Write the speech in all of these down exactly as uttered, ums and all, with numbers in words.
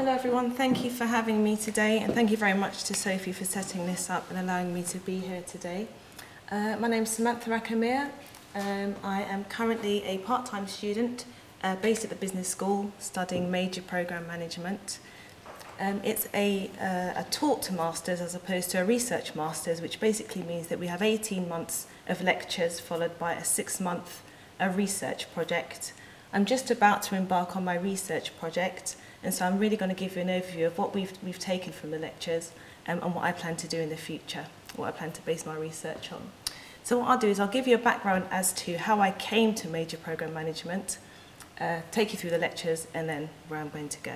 Hello everyone, thank you for having me today, and thank you very much to Sophie for setting this up and allowing me to be here today. Uh, my name is Samantha Rakamir. Um, I am currently a part-time student uh, based at the business school studying major program management. Um, it's a, uh, a taught masters as opposed to a research masters, which basically means that we have eighteen months of lectures followed by a six-month a research project. I'm just about to embark on my research project, and so I'm really going to give you an overview of what we've, we've taken from the lectures um, and what I plan to do in the future, what I plan to base my research on. So what I'll do is I'll give you a background as to how I came to major program management, uh, take you through the lectures, and then where I'm going to go.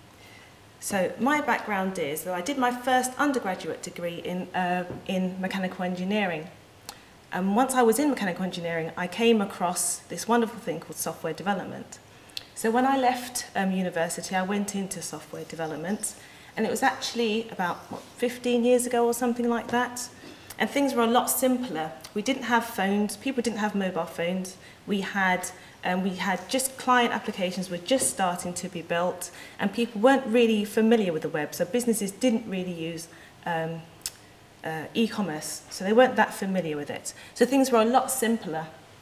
So my background is that I did my first undergraduate degree in, uh, in mechanical engineering. And once I was in mechanical engineering, I came across this wonderful thing called software development. So when I left um, university, I went into software development, and it was actually about what, fifteen years ago or something like that. And things were a lot simpler. We didn't have phones, people didn't have mobile phones. We had, um, we had just client applications were just starting to be built, and people weren't really familiar with the web, so businesses didn't really use um, uh, e-commerce, so they weren't that familiar with it. So things were a lot simpler.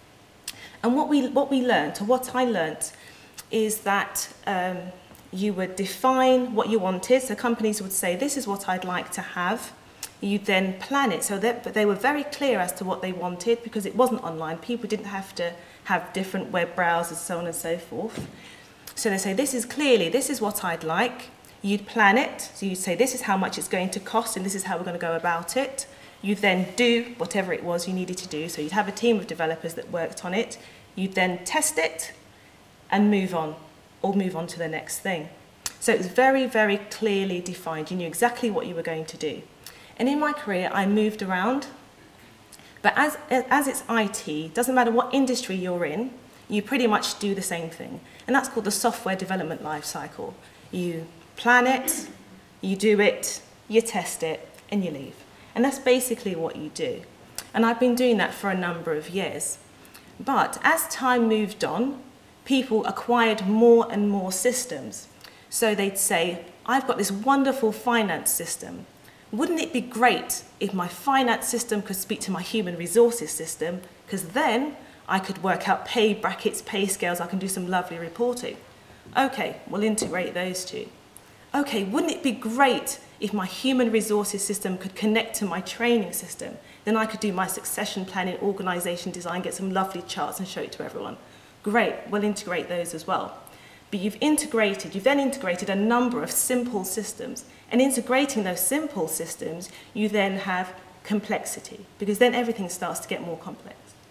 And what we, what we learned, or what I learned, is that um, you would define what you wanted. So companies would say, this is what I'd like to have. You then plan it. So that, but they were very clear as to what they wanted because it wasn't online. People didn't have to have different web browsers, so on and so forth. So they say, this is clearly, this is what I'd like. You'd plan it. So you'd say, this is how much it's going to cost and this is how we're going to go about it. You then do whatever it was you needed to do. So you'd have a team of developers that worked on it. You'd then test it and move on, or move on to the next thing. So it was very, very clearly defined. You knew exactly what you were going to do. And in my career, I moved around. But as, as it's I T, doesn't matter what industry you're in, you pretty much do the same thing. And that's called the software development life cycle. You plan it, you do it, you test it, and you leave. And that's basically what you do. And I've been doing that for a number of years. But as time moved on, people acquired more and more systems. So they'd say, I've got this wonderful finance system. Wouldn't it be great if my finance system could speak to my human resources system? Because then I could work out pay brackets, pay scales, I can do some lovely reporting. Okay, we'll integrate those two. Okay, wouldn't it be great if my human resources system could connect to my training system? Then I could do my succession planning, organization design, get some lovely charts and show it to everyone. Great, we'll integrate those as well. But you've integrated, you've then integrated a number of simple systems. And integrating those simple systems, you then have complexity, because then everything starts to get more complex.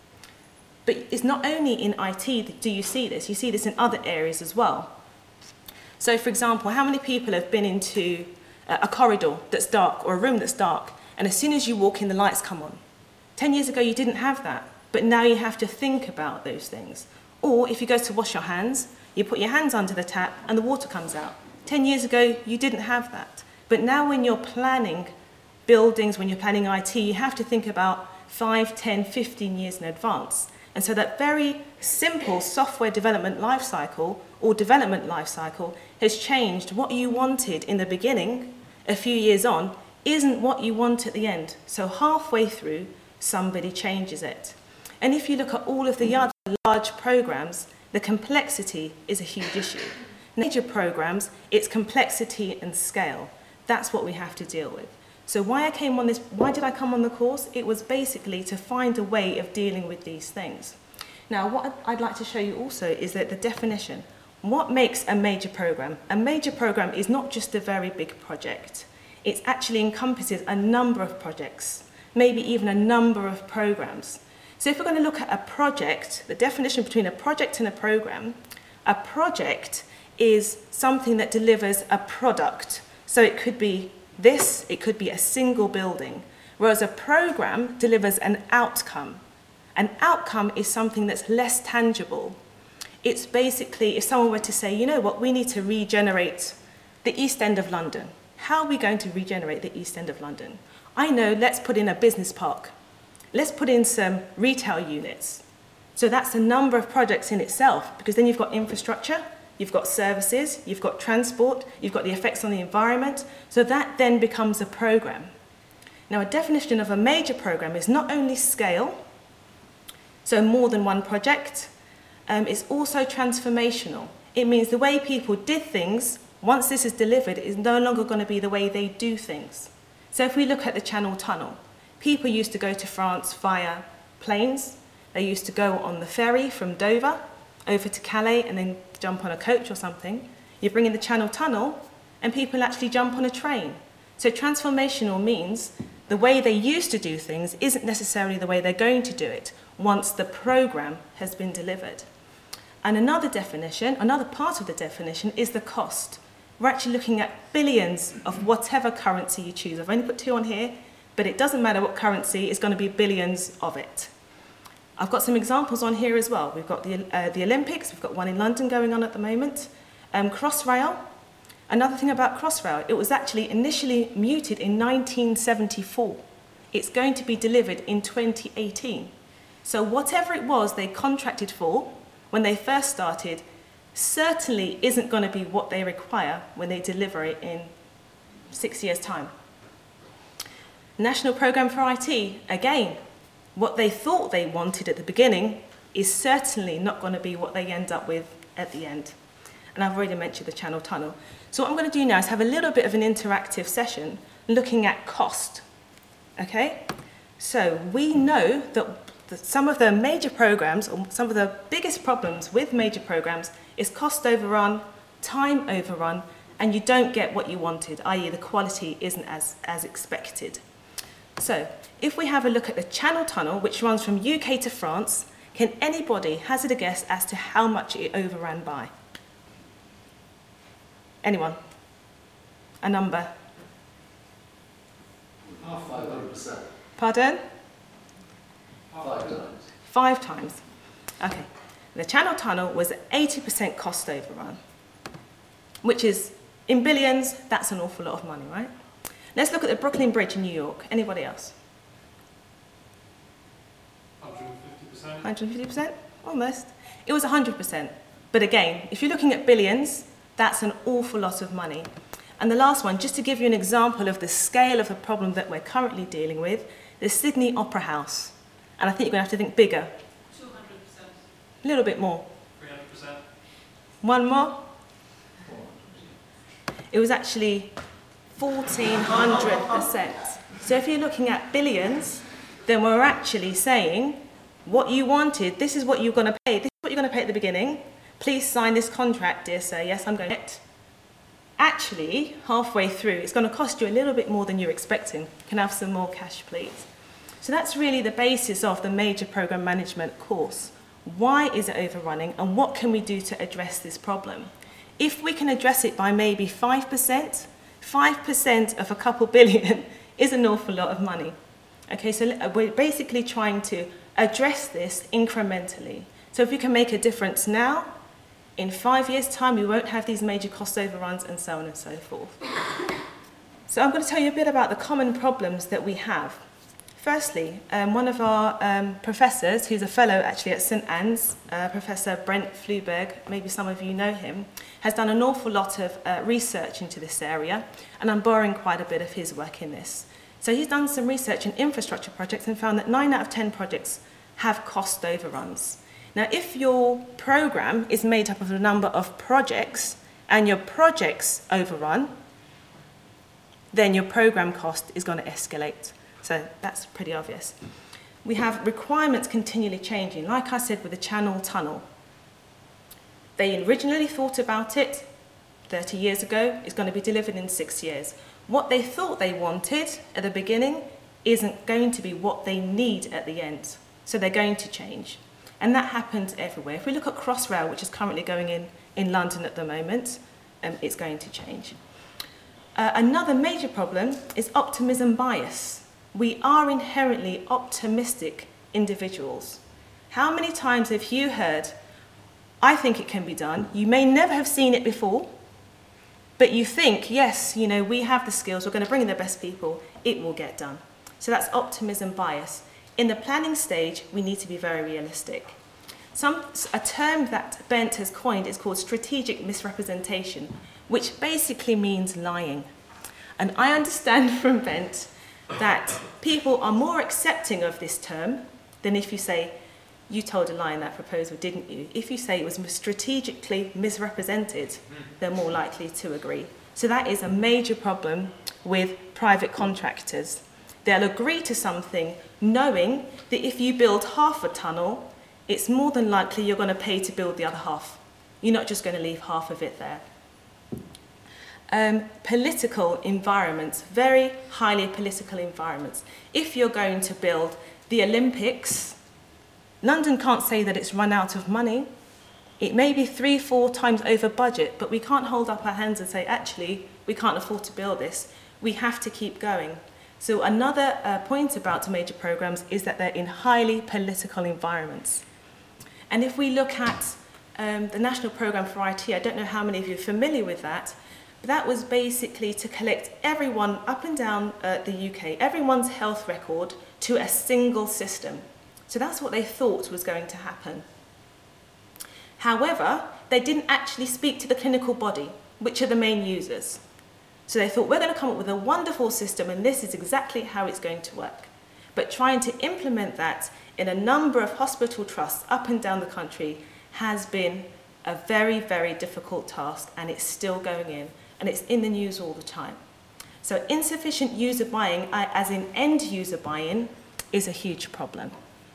But it's not only in I T that do you see this, you see this in other areas as well. So for example, how many people have been into a corridor that's dark or a room that's dark, and as soon as you walk in, the lights come on? Ten years ago, you didn't have that, but now you have to think about those things. Or if you go to wash your hands, you put your hands under the tap and the water comes out. Ten years ago, you didn't have that. But now when you're planning buildings, when you're planning I T, you have to think about five, ten, fifteen years in advance. And so that very simple software development life cycle or development life cycle has changed. What you wanted in the beginning, a few years on, isn't what you want at the end. So halfway through, somebody changes it. And if you look at all of the other large programs, the complexity is a huge issue. Major programs, it's complexity and scale. That's what we have to deal with. So why I came on this, why did I come on the course? It was basically to find a way of dealing with these things. Now, what I'd like to show you also is that the definition. What makes a major program? A major program is not just a very big project. It actually encompasses a number of projects, maybe even a number of programs. So if we're going to look at a project, the definition between a project and a program, a project is something that delivers a product. So it could be this, it could be a single building, whereas a program delivers an outcome. An outcome is something that's less tangible. It's basically, if someone were to say, you know what, we need to regenerate the East End of London. How are we going to regenerate the East End of London? I know, let's put in a business park. Let's put in some retail units. So that's a number of projects in itself, because then you've got infrastructure, you've got services, you've got transport, you've got the effects on the environment. So that then becomes a programme. Now, a definition of a major programme is not only scale, so more than one project, um, it's also transformational. It means the way people did things, once this is delivered, is no longer going to be the way they do things. So if we look at the Channel Tunnel, people used to go to France via planes. They used to go on the ferry from Dover over to Calais and then jump on a coach or something. You bring in the Channel Tunnel and people actually jump on a train. So transformational means the way they used to do things isn't necessarily the way they're going to do it once the programme has been delivered. And another definition, another part of the definition is the cost. We're actually looking at billions of whatever currency you choose. I've only put two on here, but it doesn't matter what currency, it's going to be billions of it. I've got some examples on here as well. We've got the, uh, the Olympics, we've got one in London going on at the moment. Um, Crossrail, another thing about Crossrail, it was actually initially muted in nineteen seventy-four. It's going to be delivered in twenty eighteen. So whatever it was they contracted for when they first started certainly isn't going to be what they require when they deliver it in six years' time. National Programme for I T, again, what they thought they wanted at the beginning is certainly not going to be what they end up with at the end. And I've already mentioned the Channel Tunnel. So what I'm going to do now is have a little bit of an interactive session looking at cost. Okay? So we know that that some of the major programs, or some of the biggest problems with major programs, is cost overrun, time overrun, and you don't get what you wanted, that is the quality isn't as, as expected. So if we have a look at the Channel Tunnel, which runs from U K to France, can anybody hazard a guess as to how much it overran by? Anyone? A number? five hundred percent. Pardon? Five times. Five times. Okay. The Channel Tunnel was eighty percent cost overrun, which is, in billions, that's an awful lot of money, right? Let's look at the Brooklyn Bridge in New York. Anybody else? one hundred fifty percent. one hundred fifty percent? Almost. It was one hundred percent. But again, if you're looking at billions, that's an awful lot of money. And the last one, just to give you an example of the scale of the problem that we're currently dealing with, the Sydney Opera House. And I think you're going to have to think bigger. two hundred percent. A little bit more. three hundred percent. One more. It was actually fourteen hundred percent. So if you're looking at billions, then we're actually saying what you wanted, this is what you're going to pay, this is what you're going to pay at the beginning. Please sign this contract, dear sir. Yes, I'm going to it. Actually, halfway through, it's going to cost you a little bit more than you're expecting. Can I have some more cash, please? So that's really the basis of the major programme management course. Why is it overrunning and what can we do to address this problem? If we can address it by maybe five percent, five percent of a couple billion is an awful lot of money. Okay, so we're basically trying to address this incrementally. So if we can make a difference now, in five years' time, we won't have these major cost overruns and so on and so forth. So I'm going to tell you a bit about the common problems that we have. Firstly, um, one of our um, professors, who's a fellow actually at St Anne's, uh, Professor Brent Fluberg, maybe some of you know him, has done an awful lot of uh, research into this area, and I'm borrowing quite a bit of his work in this. So he's done some research in infrastructure projects and found that nine out of ten projects have cost overruns. Now, if your programme is made up of a number of projects and your projects overrun, then your programme cost is going to escalate. So that's pretty obvious. We have requirements continually changing. Like I said with the Channel Tunnel, they originally thought about it thirty years ago. It's going to be delivered in six years. What they thought they wanted at the beginning isn't going to be what they need at the end. So they're going to change. And that happens everywhere. If we look at Crossrail, which is currently going in in London at the moment, um, it's going to change. Uh, another major problem is optimism bias. We are inherently optimistic individuals. How many times have you heard, I think it can be done? You may never have seen it before, but you think, yes, you know, we have the skills, we're going to bring in the best people, it will get done. So that's optimism bias. In the planning stage, we need to be very realistic. Some, a term that Bent has coined is called strategic misrepresentation, which basically means lying. And I understand from Bent that people are more accepting of this term than if you say, you told a lie in that proposal, didn't you? If you say it was strategically misrepresented, they're more likely to agree. So that is a major problem with private contractors. They'll agree to something knowing that if you build half a tunnel, it's more than likely you're going to pay to build the other half. You're not just going to leave half of it there. Um, political environments, very highly political environments. If you're going to build the Olympics, London can't say that it's run out of money. It may be three, four times over budget, but we can't hold up our hands and say, actually, we can't afford to build this. We have to keep going. So another uh, point about major programs is that they're in highly political environments. And if we look at um, the National Programme for I T, I don't know how many of you are familiar with that, but that was basically to collect everyone up and down uh, the U K, everyone's health record to a single system. So that's what they thought was going to happen. However, they didn't actually speak to the clinical body, which are the main users. So they thought, we're going to come up with a wonderful system and this is exactly how it's going to work. But trying to implement that in a number of hospital trusts up and down the country has been a very, very difficult task, and it's still going in, and it's in the news all the time. So insufficient user buy-in, as in end user buy-in, is a huge problem.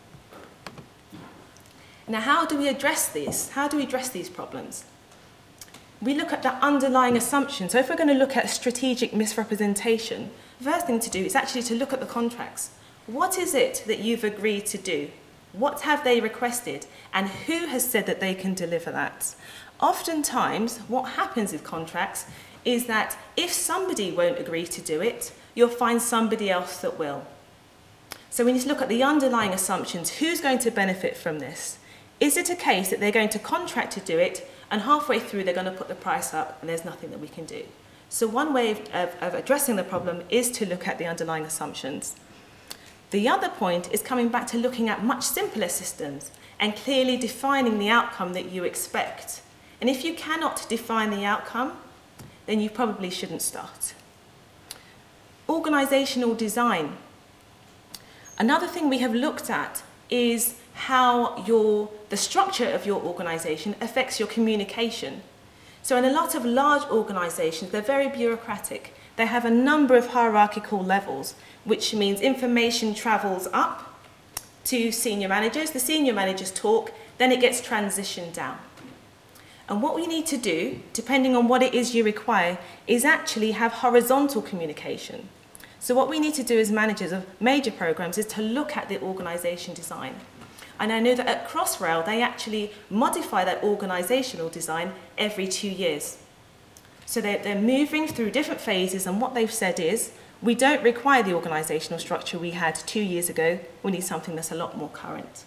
Now, how do we address these? How do we address these problems? We look at the underlying assumptions. So if we're going to look at strategic misrepresentation, the first thing to do is actually to look at the contracts. What is it that you've agreed to do? What have they requested? And who has said that they can deliver that? Oftentimes, what happens with contracts is that if somebody won't agree to do it, you'll find somebody else that will. So we need to look at the underlying assumptions. Who's going to benefit from this? Is it a case that they're going to contract to do it, and halfway through they're going to put the price up and there's nothing that we can do? So one way of, of, of addressing the problem is to look at the underlying assumptions. The other point is coming back to looking at much simpler systems and clearly defining the outcome that you expect. And if you cannot define the outcome, then you probably shouldn't start. Organisational design. Another thing we have looked at is how your, the structure of your organisation affects your communication. So in a lot of large organisations, they're very bureaucratic. They have a number of hierarchical levels, which means information travels up to senior managers. The senior managers talk, then it gets transitioned down. And what we need to do, depending on what it is you require, is actually have horizontal communication. So what we need to do as managers of major programs is to look at the organisation design. And I know that at Crossrail, they actually modify that organisational design every two years. So they're, they're moving through different phases, and what they've said is, we don't require the organisational structure we had two years ago, we need something that's a lot more current.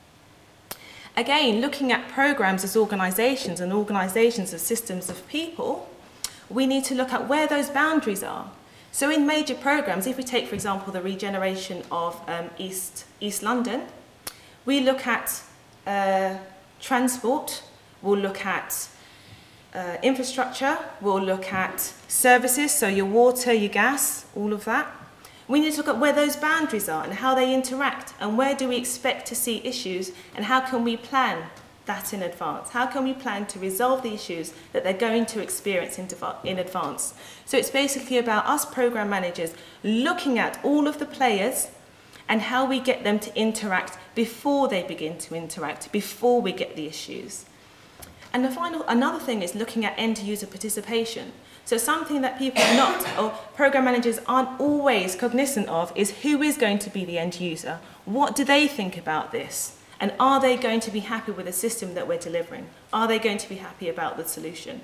Again, looking at programs as organisations and organisations as systems of people, we need to look at where those boundaries are. So in major programs, if we take, for example, the regeneration of um, East, East London, we look at uh, transport, we'll look at uh, infrastructure, we'll look at services, so your water, your gas, all of that. We need to look at where those boundaries are and how they interact, and where do we expect to see issues, and how can we plan that in advance? How can we plan to resolve the issues that they're going to experience in, in advance? So it's basically about us program managers looking at all of the players and how we get them to interact before they begin to interact, before we get the issues. And the final, another thing is looking at end user participation. So something that people are not, or program managers aren't always cognizant of, is who is going to be the end user? What do they think about this? And are they going to be happy with the system that we're delivering? Are they going to be happy about the solution?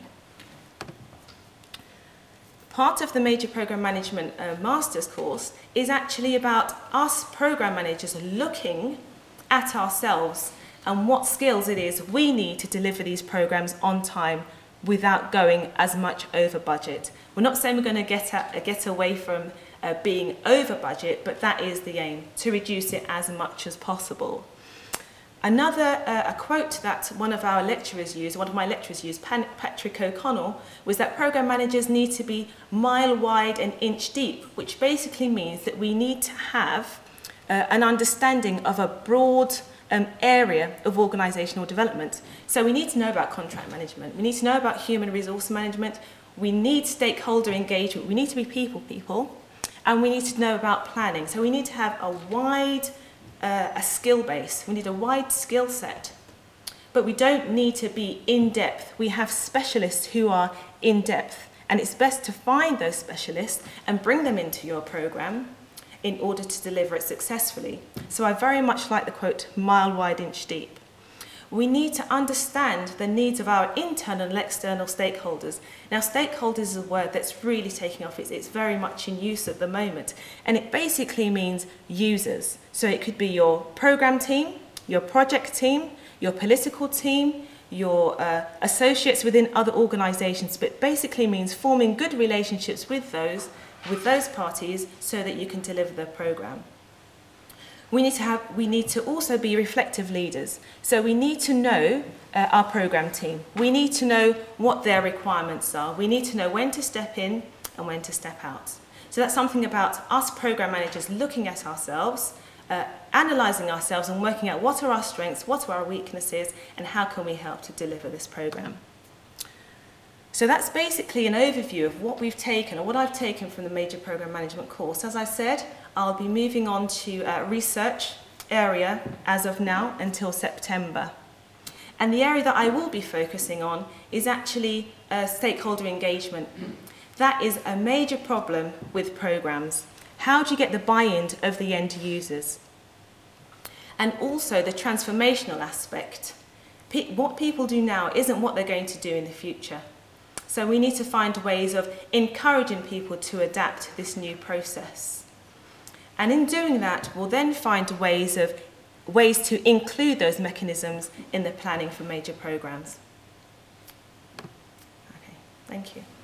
Part of the Major Program Management uh, Master's course is actually about us program managers looking at ourselves and what skills it is we need to deliver these programs on time without going as much over budget. We're not saying we're going to get, at, get away from uh, being over budget, but that is the aim, to reduce it as much as possible. Another uh, a quote that one of our lecturers used, one of my lecturers used, Pan- Patrick O'Connell, was that program managers need to be mile wide and inch deep, which basically means that we need to have uh, an understanding of a broad um, area of organisational development. So we need to know about contract management, we need to know about human resource management, we need stakeholder engagement, we need to be people people, and we need to know about planning. So we need to have a wide Uh, a skill base. We need a wide skill set, but we don't need to be in depth. We have specialists who are in depth, and it's best to find those specialists and bring them into your program in order to deliver it successfully. So I very much like the quote, mile wide, inch deep. We need to understand the needs of our internal and external stakeholders. Now, stakeholders is a word that's really taking off. It's, it's very much in use at the moment. And it basically means users. So it could be your program team, your project team, your political team, your uh, associates within other organisations, but basically means forming good relationships with those, with those parties so that you can deliver the programme. We need to have. We need to also be reflective leaders. So we need to know uh, our program team. We need to know what their requirements are. We need to know when to step in and when to step out. So that's something about us program managers looking at ourselves, uh, analysing ourselves and working out what are our strengths, what are our weaknesses, and how can we help to deliver this program. So that's basically an overview of what we've taken, or what I've taken from the Major Program Management course. As I said, I'll be moving on to a research area as of now until September. And the area that I will be focusing on is actually uh, stakeholder engagement. That is a major problem with programs. How do you get the buy-in of the end users? And also the transformational aspect. Pe- what people do now isn't what they're going to do in the future. So we need to find ways of encouraging people to adapt to this new process. And in doing that, we'll then find ways of ways to include those mechanisms in the planning for major programs. Okay, thank you.